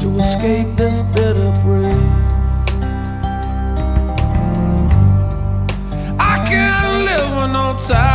to escape this bitter breeze. I can't live with no time.